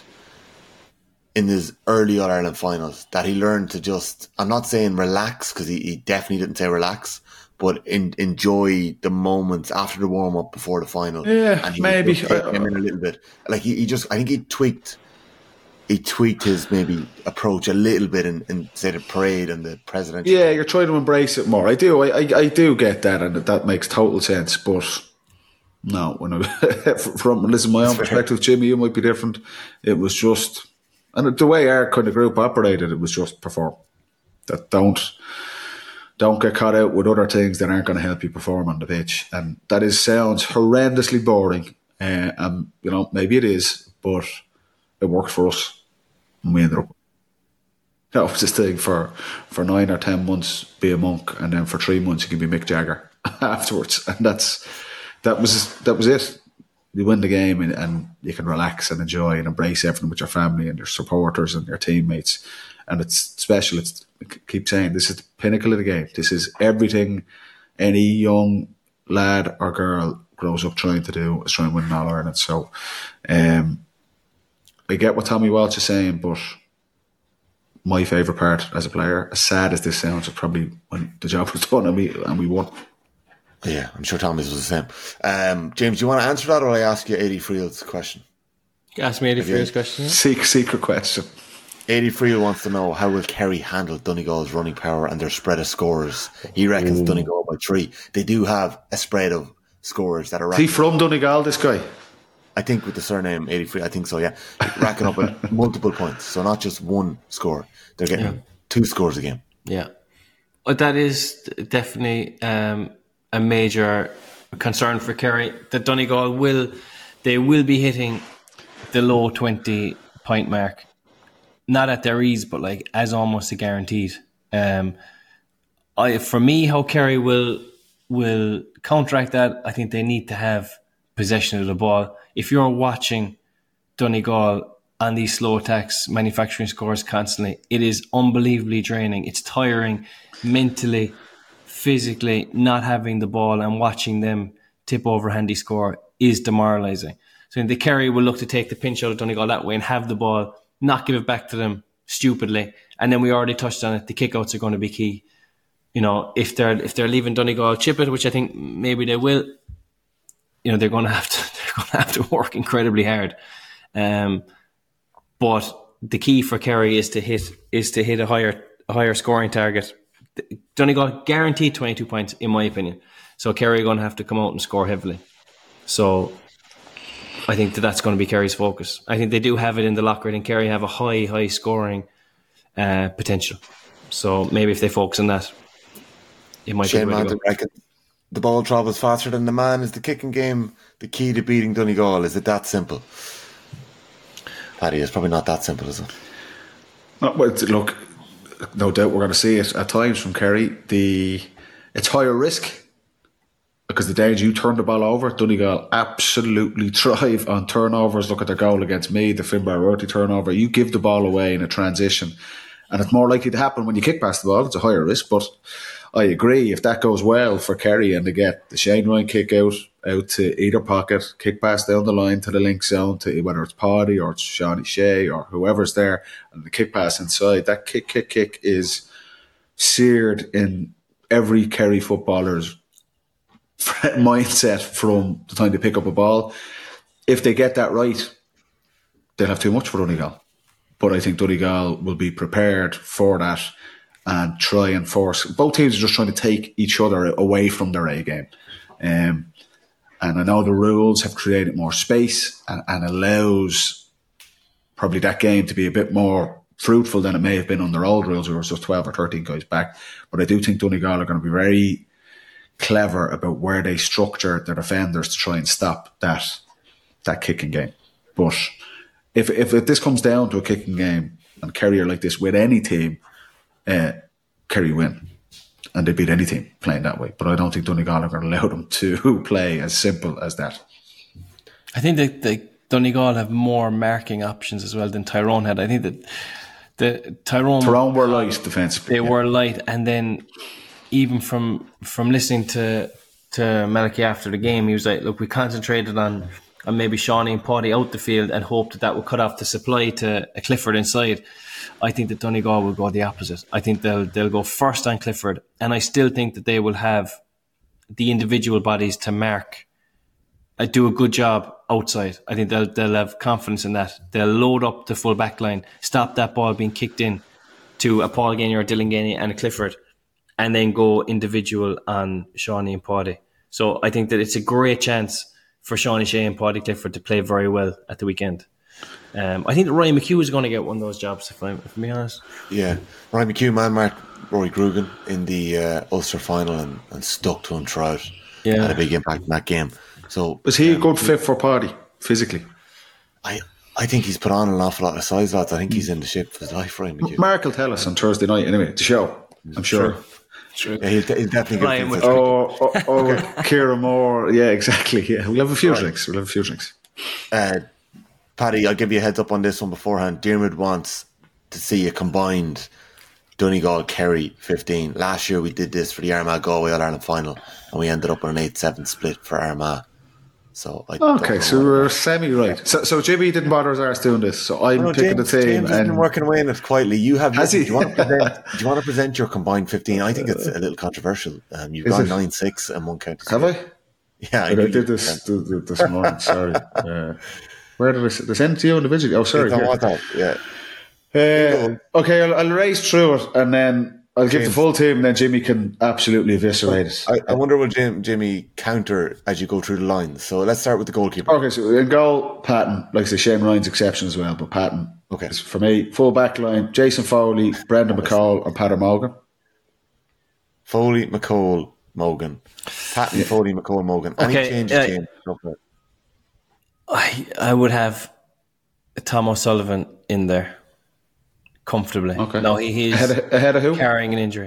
in his early All-Ireland finals that he learned to just, I'm not saying relax, because he, he definitely didn't say relax, but in, enjoy the moments after the warm-up before the final. Yeah, and he maybe. would just take them in a little bit. Like he, he just, I think he tweaked he tweaked his maybe approach a little bit in, in say the parade and the presidential. yeah, you're trying to embrace it more. I do. I, I, I do get that, and that makes total sense. But no, when I, from listen, my own perspective, Jimmy, you might be different. It was just, and the way our kind of group operated, it was just perform. That don't don't get caught out with other things that aren't going to help you perform on the pitch, and that is sounds horrendously boring. Uh, and you know, maybe it is, but it worked for us. And we ended up. That was this thing for, for nine or ten months, be a monk, and then for three months you can be Mick Jagger afterwards, and that's that was that was it. You win the game, and, and you can relax and enjoy and embrace everything with your family and your supporters and your teammates, and it's special. It's I keep saying this is the pinnacle of the game. This is everything any young lad or girl grows up trying to do is try and win an All Ireland. So, um, I get what Tommy Walsh is saying, but my favourite part as a player, as sad as this sounds, is probably when the job was done and we and we won. Yeah, I'm sure Tommy's was the same. Um, James, do you want to answer that, or will I ask you Eddie Friel's question? You ask me Eddie Friel's question. Secret, secret question. Eddie Friel wants to know, how will Kerry handle Donegal's running power and their spread of scorers? He reckons Ooh. Donegal by three. They do have a spread of scorers that are. Is he from Donegal, this guy? I think with the surname Eddie Friel, I think so. Yeah, racking up at multiple points, so not just one score. They're getting yeah. two scores a game. Yeah, but that is definitely um, a major concern for Kerry. That Donegal will, they will be hitting the low twenty point mark, not at their ease, but like as almost a guaranteed. Um, I for me, how Kerry will will counteract that, I think they need to have possession of the ball. If you're watching Donegal on these slow attacks, manufacturing scores constantly, it is unbelievably draining. It's tiring mentally, physically. Not having the ball and watching them tip over handy score is demoralising. So the Kerry will look to take the pinch out of Donegal that way and have the ball, not give it back to them stupidly. And then we already touched on it. The kickouts are going to be key. You know, if they're if they're leaving Donegal chip it, which I think maybe they will, you know, they're going to have to they're going to have to work incredibly hard. Um, but the key for Kerry is to hit is to hit a higher a higher scoring target. Donegal guaranteed twenty-two points, in my opinion. So Kerry are going to have to come out and score heavily. So I think that that's going to be Kerry's focus. I think they do have it in the locker, and Kerry have a high, high scoring uh, potential. So maybe if they focus on that, it might Shane be Manton reckons the ball travels faster than the man. Is the kicking game the key to beating Donegal? Is it that simple? Paddy, it's probably not that simple, is it? No, well, look, no doubt we're going to see it at times from Kerry. The it's higher risk because the days you turn the ball over, Donegal absolutely thrive on turnovers. Look at their goal against me, the Finbar Roti turnover. You give the ball away in a transition, and it's more likely to happen when you kick past the ball. It's a higher risk, but I agree. If that goes well for Kerry and they get the Shane Ryan kick out out to either pocket, kick pass down the line to the link zone, to whether it's Paddy or it's Shawnee Shea or whoever's there, and the kick pass inside, that kick, kick, kick is seared in every Kerry footballer's mindset from the time they pick up a ball. If they get that right, they'll have too much for Donegal. But I think Donegal will be prepared for that and try and force. Both teams are just trying to take each other away from their A game. Um, and I know the rules have created more space and, and allows probably that game to be a bit more fruitful than it may have been under old rules, where it was just twelve or thirteen guys back. But I do think Donegal are going to be very clever about where they structure their defenders to try and stop that that kicking game. But if if, if this comes down to a kicking game and Kerry are like this with any team, Uh, Kerry win, and they beat any team playing that way. But I don't think Donegal are going to allow them to play as simple as that. I think that the Donegal have more marking options as well than Tyrone had. I think that the Tyrone Tyrone were light defensively. They yeah. were light, and then even from from listening to to Malachy after the game, he was like, "Look, we concentrated on." And maybe Shawnee and Paddy out the field and hope that that would cut off the supply to a Clifford inside. I think that Donegal will go the opposite. I think they'll they'll go first on Clifford, and I still think that they will have the individual bodies to mark, uh, do a good job outside. I think they'll they'll have confidence in that. They'll load up the full back line, stop that ball being kicked in to a Paul Gainey or Dylan Gainey and a Clifford, and then go individual on Shawnee and Paddy. So I think that it's a great chance for Shawnee Shea and Paddy Clifford to play very well at the weekend. Um, I think that Ryan McHugh is going to get one of those jobs, if I'm, if I'm being honest. Yeah, Ryan McHugh man marked Rory Grugan in the uh, Ulster final and, and stuck to him throughout. Yeah, had a big impact in that game. So was he um, a good fit for Paddy physically? I I think he's put on an awful lot of size, lads. I think he's in the shape of his life, Ryan McHugh. Mark will tell us on Thursday night anyway, the show. I'm sure. sure. True. Yeah, he'll, he'll definitely Ryan get Oh, oh, oh okay. Kieran Moore. Yeah, exactly. Yeah, we'll have a few right. drinks. We'll have a few drinks. Uh, Paddy, I'll give you a heads up on this one beforehand. Diarmuid wants to see a combined Donegal Kerry fifteen. Last year we did this for the Armagh Galway All Ireland final, and we ended up on an eight seven split for Armagh. So I don't Okay, know so what- we're semi right. So, so Jimmy didn't bother his arse doing this. So I'm No, picking James, the team. James has been And working away in it quietly. You have. Has do he? you want to present? Do you want to present your combined fifteen? I think it's a little controversial. Um, you've Is gone it? nine six and one county. have I? Yeah, I, I knew did you- this th- th- this morning. Sorry. Uh, where did I s- they send it to you individually? Oh, sorry. It's on here. WhatsApp, yeah. Uh, okay, I'll, I'll race through it and then I'll give the James. full team and then Jimmy can absolutely eviscerate it. I, I wonder will Jim, Jimmy counter as you go through the lines. So let's start with the goalkeeper. Okay, so in goal, Patton. Like I say, Shane Ryan's exception as well, but Patton. Okay. is for me, full back line, Jason Foley, Brendan McCall and Patter Morgan. Foley, McCall, Mogan. Patton, Foley, McCall, Mogan. Any Okay, changes, uh, James? Go for it. I I would have Tom O'Sullivan in there comfortably. Okay. No, he, he's Ahead of, ahead of who? carrying an injury.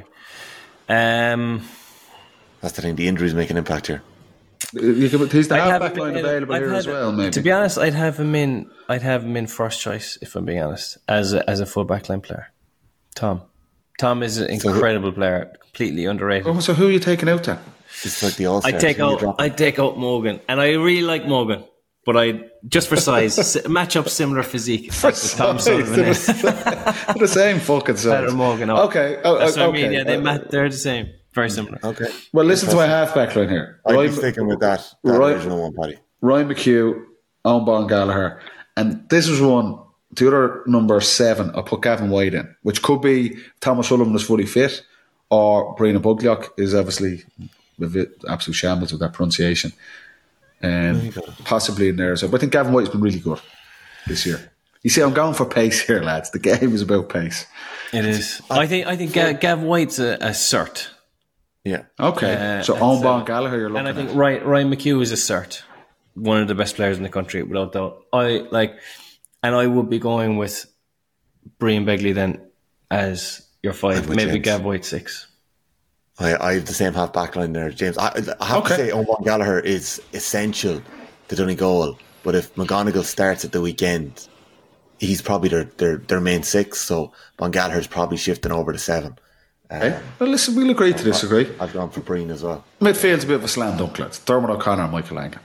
Um, That's the thing. The injuries make an impact here. You can, he's the I'd have half-back him line in- available I'd here have- as well, maybe. To be honest, I'd have him in. I'd have him in first choice if I'm being honest, as a, as a full backline player. Tom, Tom is an incredible player, completely underrated. Oh, so who are you taking out then? It's like the all-stars. I take Who you out. drop? I take out Morgan, and I really like Morgan, but I just for size s- match up similar physique. like the Tom Sullivan is. They're the same fucking size. Better Morgan. oh. Okay, oh, That's what I okay. mean. Yeah, they Uh, mat- they're the same, very similar. Okay. Well, listen to my half-back line here. I'd be Ryan, sticking with that, that Right. original one, Paddy. Ryan McHugh, Owen Bon Gallagher, and this was one. The other number seven, I put Gavin White in, which could be Thomas Sullivan is fully fit, or Brina Bugliok is obviously a bit- absolute shambles with that pronunciation, and possibly in there as well. But I think Gavin White has been really good this year. You see, I'm going for pace here, lads. The game is about pace. It is. I think. I think Gav, Gav White's a, a cert, Yeah. Okay, Uh, so that's, Owen Bon uh, Gallagher, you're looking and I think at. Ryan, Ryan McHugh is a cert, one of the best players in the country without doubt. I like, and I would be going with Brian Begley then as your five, And with maybe James. Gav White six. I, I have the same half back line there, James. I, I have Okay. to say, Owen Gallagher is essential to Donegal. But if McGonigal starts at the weekend, he's probably their, their, their main six. So Bon Gallagher's probably shifting over to seven. Okay. Well, listen, we'll agree to disagree. I've gone for Breen as well. Midfield's a bit of a slam dunk, lads. Dermot O'Connor and Michael Langan.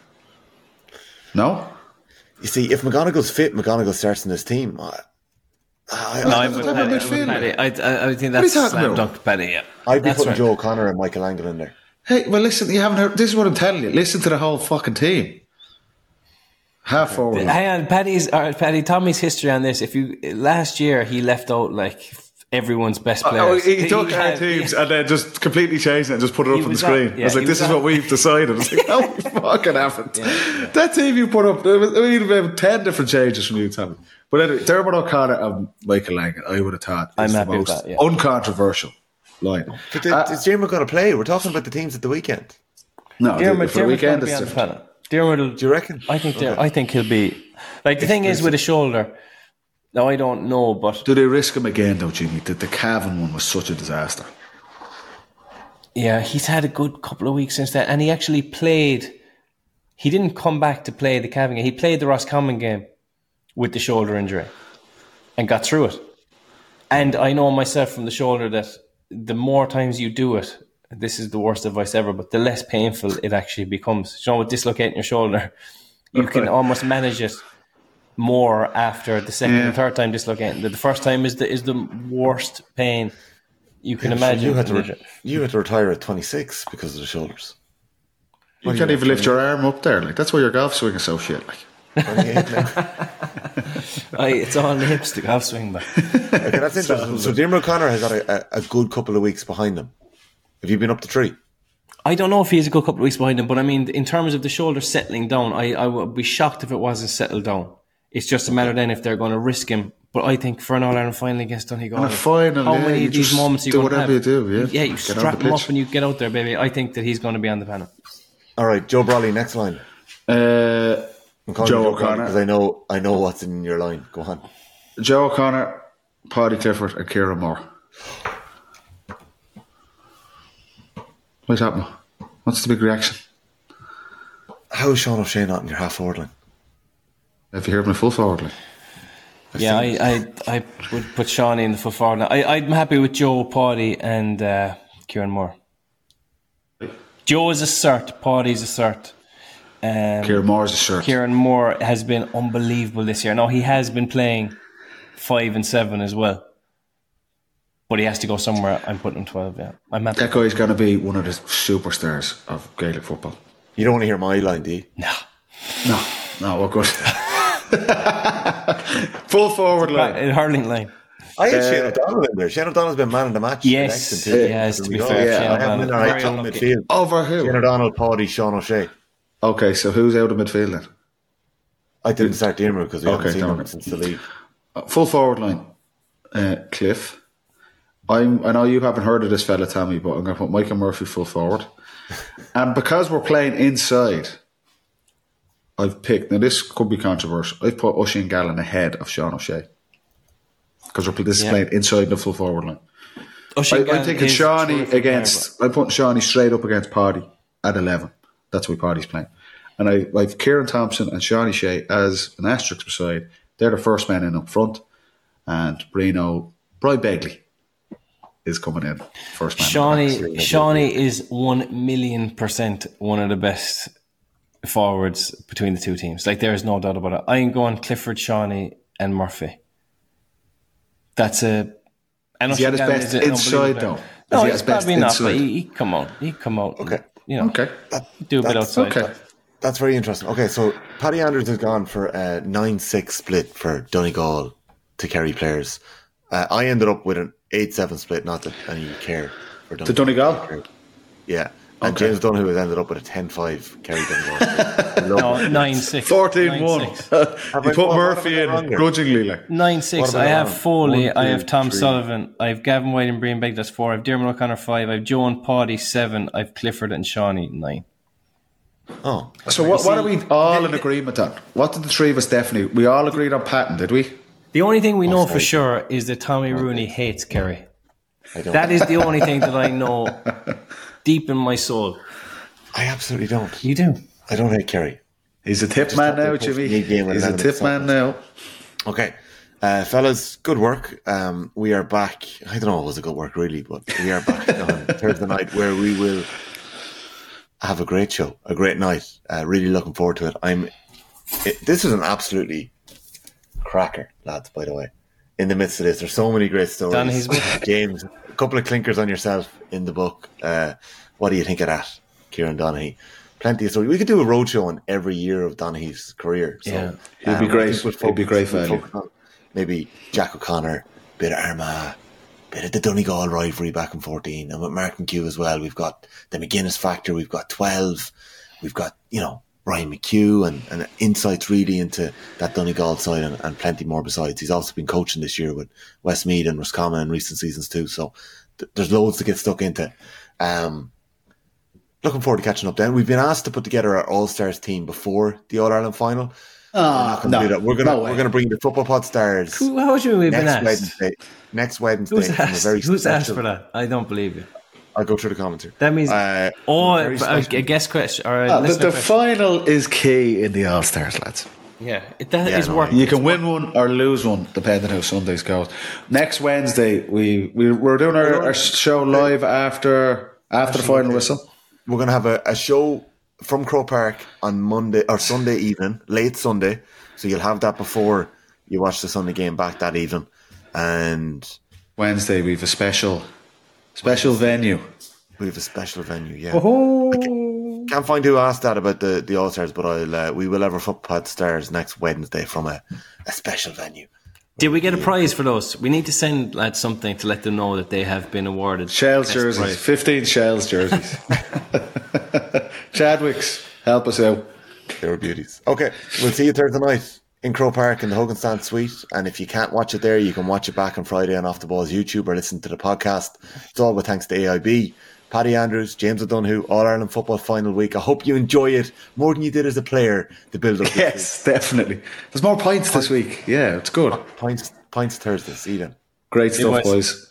No? You see, if McGonigal's fit, McGonigal starts in this team. I, I, No, I, I'm with What about Paddy. I'm with midfield? Paddy. I, I, I think What are you that's talking slam about? dunk, Paddy. Yeah, I'd be That's putting right. Joe O'Connor and Michael Angle in there. Hey, well, listen, you haven't heard. This is what I'm telling you. Listen to the whole fucking team. Half forward. Hang on, Paddy's uh, Paddy Tommy's history on this. If you last year he left out like everyone's best Oh, players. he took our had- teams and then just completely changed it and just put it He up on the was screen. at- I was yeah, like, he this was is at- what we've decided. I was like, no, we fucking haven't. That team you put up, there was, I mean, we have ten different changes from you, Tommy. But anyway, Dermot O'Connor and Michael Langan, I would have thought, I'm is the happy with most that, yeah. uncontroversial line. But the, Uh, is Jim going to play? We're talking about the teams at the weekend. No, Dermot, for the Dermot's weekend, gonna be it's on the different. panel. Dermot will, Do you reckon? I think Der- Okay. I think he'll be like the thing is with a shoulder. Now I don't know, but Do they risk him again, though, Jimmy? The, the Cavan one was such a disaster. yeah, he's had a good couple of weeks since then, and he actually played. He didn't come back to play the Cavan game. He played the Roscommon game with the shoulder injury and got through it. And I know myself from the shoulder that the more times you do it, this is the worst advice ever, but the less painful it actually becomes. You know, with dislocating your shoulder, you can almost manage it more after the second Yeah. and third time dislocating. The, the first time is the is the worst pain you can imagine. You had to re- you had to retire at twenty-six because of the shoulders. You can't even lift your arm up there. Like that's why your golf swing is so shit. Like. twenty-eight now. Aye, it's all the hips to golf swing back. Okay, that's interesting. So Dermot O'Connor has had a, a, a good couple of weeks behind him. Have you been up to three? I don't know if he has a good couple of weeks behind him, but I mean, in terms of the shoulder settling down, I, I would be shocked if it wasn't settled down. It's just a matter then if they're going to risk him. But I think for an All-Ireland final against Donegal, And a final, how yeah, many you of these just moments you do going to have? whatever you do, yeah. Yeah, you Get on strap the him pitch. up and you get out there, baby. I think that he's going to be on the panel. All right, Joe Brawley, next line. Uh, I'm calling Joe you Brawley O'Connor. because I know I know what's in your line. Go on. Joe O'Connor, Paddy Clifford, and Kieran Moore. What's happening? What's the big reaction? How is Sean O'Shea not in your half forward line? Have you heard my full forward line? Yeah, I, I, I would put Sean in the full forward. Now. I, I'm happy with Joe, Paddy, and uh, Kieran Moore. Joe is a cert, Paddy's a cert. Um, Kieran Moore's a shirt. Kieran Moore has been unbelievable this year. No, he has been playing five and seven as well. But he has to go somewhere. I'm putting him twelve, yeah. I'm happy. That guy's going to be one of the superstars of Gaelic football. You don't want to hear my line, do you? No. No, no, we're good. Full forward line. In hurling line. I had Shane O'Donnell in there. Shane O'Donnell's been man in the match. Yes, Excellent. he has, to be Yeah, fair. Shane I have him in O'Donnell. there. I Very have him in unlucky. midfield. Over Shane who? O'Donnell, Paddy, Sean O'Shea. Okay, so who's out of midfield then? I didn't start the Emer because we Okay, haven't seen don't him worry. since the league. Uh, Full forward line. Uh, Cliff. I'm, I know you haven't heard of this fella, Tommy, but I'm going to put Michael Murphy full forward. And because we're playing inside, I've picked, now this could be controversial, I've put Oisin Gallen ahead of Sean O'Shea. Because we're this is Yeah. playing inside the full forward line. Oisin I, I'm Gallen thinking is Shawnee terrific against, I'm putting Shawnee straight up against Paddy at eleven. That's why Paddy's playing. And I like Kieran Thompson and Shawnee Shea as an asterisk beside. They're the first men in up front. And Brino, Brian Begley is coming in first man. Shawnee, Shawnee is one million percent one of the best forwards between the two teams. Like, there is no doubt about it. I'm going Clifford, Shawnee, and Murphy. That's a. And Is he at his Gallen best is an inside, unbelievable- though? Is No, he at he's his best probably not, inside? but he, he come out. He come out. Okay. You know, Okay. do a bit That's- outside. Okay. That's very interesting. Okay, so Paddy Andrews has gone for a nine six split for Donegal to Kerry players. Uh, I ended up with an eight seven split, not that any care for To Donegal? Yeah. And Okay. James Donoghue has ended up with a ten five Kerry Donegal. No, nine six. fourteen one. nine six. You I- put what- Murphy what am I in wrong here? grudgingly. Like. Nine six. What about I have Ireland? Foley. One, I two, have Tom three. Sullivan. I have Gavin White and Brian Begg. That's four. I have Dermot O'Connor five. I have Joe and Paddy seven. I have Clifford and Shawnee nine. Oh, So what, what are we all the- in agreement on? What did the three of us definitely... We all agreed on Patton, did we? The only thing we know for sorry. sure is that Tommy Rooney hates Kerry. I don't. That is the only thing that I know deep in my soul. I absolutely don't. You do. I don't hate Kerry. He's a tip Just man thought now, they posted Jimmy. a game with He's an a element tip of man now. Okay. Uh, fellas, good work. Um, we are back. I don't know if it was a good work, really, but we are back on Thursday night where we will have a great show, a great night. Uh, really looking forward to it. I'm. It, this is an absolutely cracker, lads, by the way. In the midst of this, there's so many great stories. Donaghy's book. James, a couple of clinkers on yourself in the book. Uh, what do you think of that, Kieran Donaghy? Plenty of stories. We could do a roadshow on every year of Donaghy's career. So, Yeah. He'd be I great. think we'll He'd be great we'll value. focus on maybe Jack O'Connor, bit of Armagh, bit of the Donegal rivalry back in fourteen, and with Mark McHugh as well. We've got the McGuinness factor. We've got twelve. We've got, you know, Ryan McHugh and, and insights really into that Donegal side and, and plenty more besides. He's also been coaching this year with Westmeath and Roscommon in recent seasons too. So th- there's loads to get stuck into. Um, looking forward to catching up then. We've been asked to put together our All-Stars team before the All-Ireland final. Ah, We're not gonna do that. We're gonna no way. we're gonna bring the Football Pod stars Who, how should we have been next asked? Wednesday. Next Wednesday. Who's from a asked? very Who's asked special- for that? I don't believe you. I'll go through the comments here. That means, Uh, oh, very a, special- a guest question or a Ah, the listener the question. final is key in the All Stars, lads. Yeah, it, that Yeah, is no, worth. You can win one or lose one, depending how Sundays goes. Next Wednesday, we, we we're doing our, our show live after after the final whistle. We're gonna have a, a show from Crow Park on Monday or Sunday evening, late Sunday. So you'll have that before you watch the Sunday game back that evening. And Wednesday, we have a special special venue. we have a special venue. Yeah, Oh, can't find who asked that about the, the All Stars, but I'll uh, we will have our Footpad stars next Wednesday from a, a special venue. Did we get a prize for those? We need to send lads something to let them know that they have been awarded. Shells best jerseys, prize. fifteen Shells jerseys. Chadwick's, help us out. They were beauties. Okay, we'll see you Thursday night in Crow Park in the Hogan Stand Suite. And if you can't watch it there, you can watch it back on Friday on Off the Ball's YouTube or listen to the podcast. It's all with thanks to A I B. Paddy Andrews, James O'Donoghue, All Ireland Football Final Week. I hope you enjoy it more than you did as a player, the build up this Yes, definitely. There's more points this week. Yeah, it's good. week. Points, points Thursday. See you then. Great stuff, boys. boys.